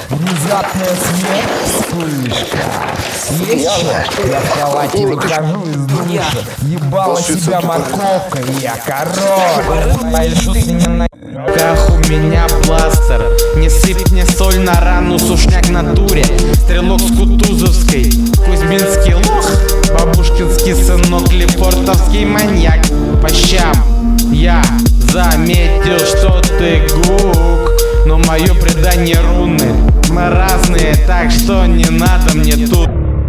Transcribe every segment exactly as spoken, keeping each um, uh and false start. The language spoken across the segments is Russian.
Внезапная смерть, вспышка. Еще я в халате выхожу из душа. Ебала себя морковкой, я король. Пойшусь не на... Как у меня бластер. Не сыпь мне соль на рану, сушняк в натуре. Стрелок с Кутузовской, Кузьминский лох, бабушкинский сынок, лефортовский маньяк. По щам я заметил, что ты гук, но мое предание руны. Мы разные, так что не надо мне тут.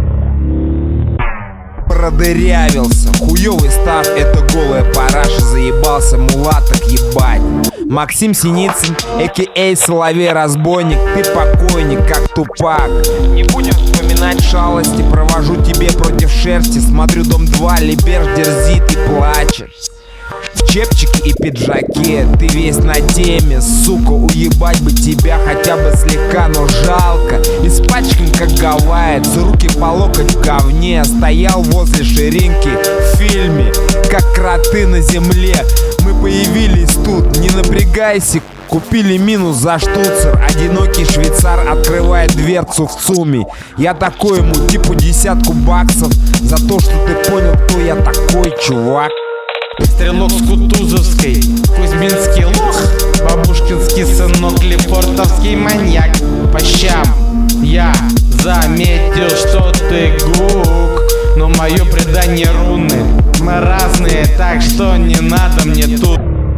Продырявился, хуёвый став, это голая параша. Заебался мулаток ебать. Максим Синицын, а.к.а. Соловей-разбойник. Ты покойник, как Тупак. Не будем вспоминать шалости. Провожу тебе против шерсти. Смотрю Дом два, Либерж дерзит и плачет. В чепчике и пиджаке, ты весь на теме, сука, уебать бы тебя хотя бы слегка, но жалко. Испачкан как Гавайец, руки по локоть в говне. Стоял возле ширинки в фильме, как кроты на земле. Мы появились тут, не напрягайся. Купили минус за штуцер. Одинокий швейцар открывает дверцу в ЦУМе. Я такой ему типу десятку баксов за то, что ты понял, кто я такой, чувак. Стрелок с Кутузовской, Кузьминский лох, бабушкинский сынок, лефортовский маньяк. По щам я заметил, что ты гук, но мое предание руны. Мы разные, так что не надо мне тут.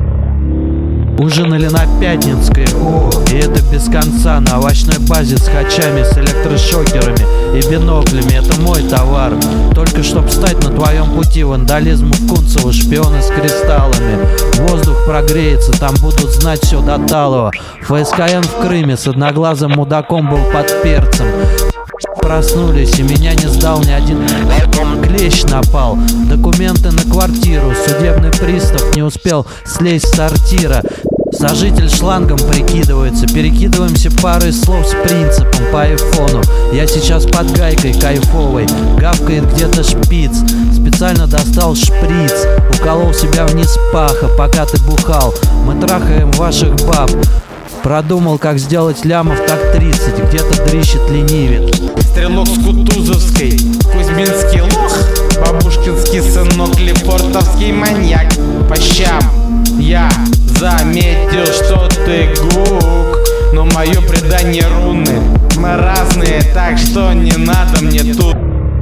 Ужинали на Пятницкой, о, и это без конца. На овощной базе с хачами, с электрошокерами и биноклями. Это мой товар. Только чтоб встать на твоем пути, вандализму в Кунцево, шпионы с кристаллами. Воздух прогреется, там будут знать все до талого. ФСКН в Крыме с одноглазым мудаком был под перцем. Проснулись, и меня не сдал ни один клещ напал. Документы на квартиру, судебный пристав не успел слезть с сортира. Сожитель шлангом прикидывается, перекидываемся парой слов с принципом по айфону. Я сейчас под гайкой кайфовой, гавкает где-то шпиц. Специально достал шприц, уколол себя вниз паха, пока ты бухал. Мы трахаем ваших баб. Продумал, как сделать лямов так тридцать, где-то дрищет ленивец. Стрелок с Кутузовской, Кузьминский лох, бабушкинский сынок, лефортовский маньяк. По щам я заметил, что ты гук, но мое предание руны. Мы разные, так что не надо мне тут.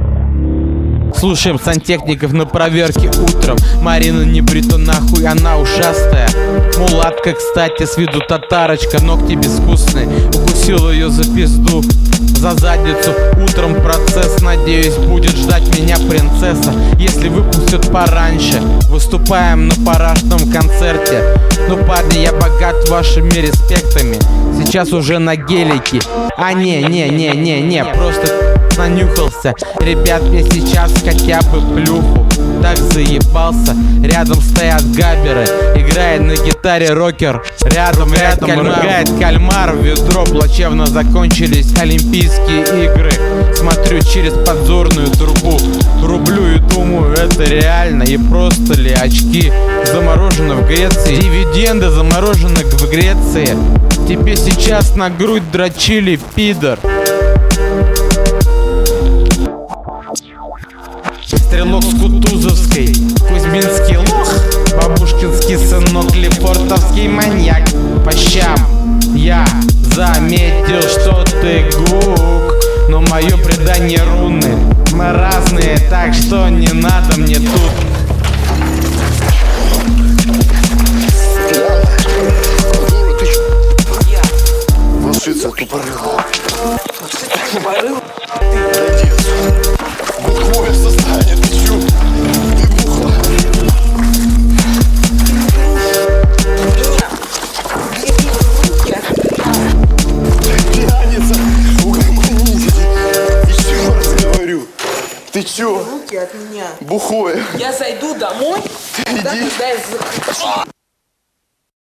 Слушаем сантехников на проверке утром. Марина не брита нахуй, она ушастая. Мулатка, кстати, с виду татарочка, ногти безвкусные. Укусил ее за пизду, за задницу. Утром процесс, надеюсь, будет ждать меня принцесса. Если выпустят пораньше, выступаем на парашном концерте. Ну, парни, я богат вашими респектами. Сейчас уже на гелике. А не, не, не, не, не, просто нанюхался. Ребят, мне сейчас хотя бы плюху. Так заебался. Рядом стоят габеры, играет на гитаре рокер. Рядом, рядом моргает кальмар в ведро. Плачевно закончились Олимпийские игры. Смотрю через подзорную трубу, рублю и думаю, это реально и просто ли очки заморожены в Греции. Дивиденды заморожены в Греции. Тебе сейчас на грудь дрочили, пидор. Стрелок с Кутузовской, Кузьминский лох, бабушкинский сынок, лефортовский маньяк. По щам я заметил, что ты гук, но мое предание руны. Мы разные, так что не надо мне тут. Волшица тупорыла. Тупорыл? Ты бухое состояние, ты чё? Ты бухла. Пьяница, угомонитесь. Еще раз говорю. Ты чё? Руки от меня. Бухое. Я зайду домой, Иди. тогда ты дай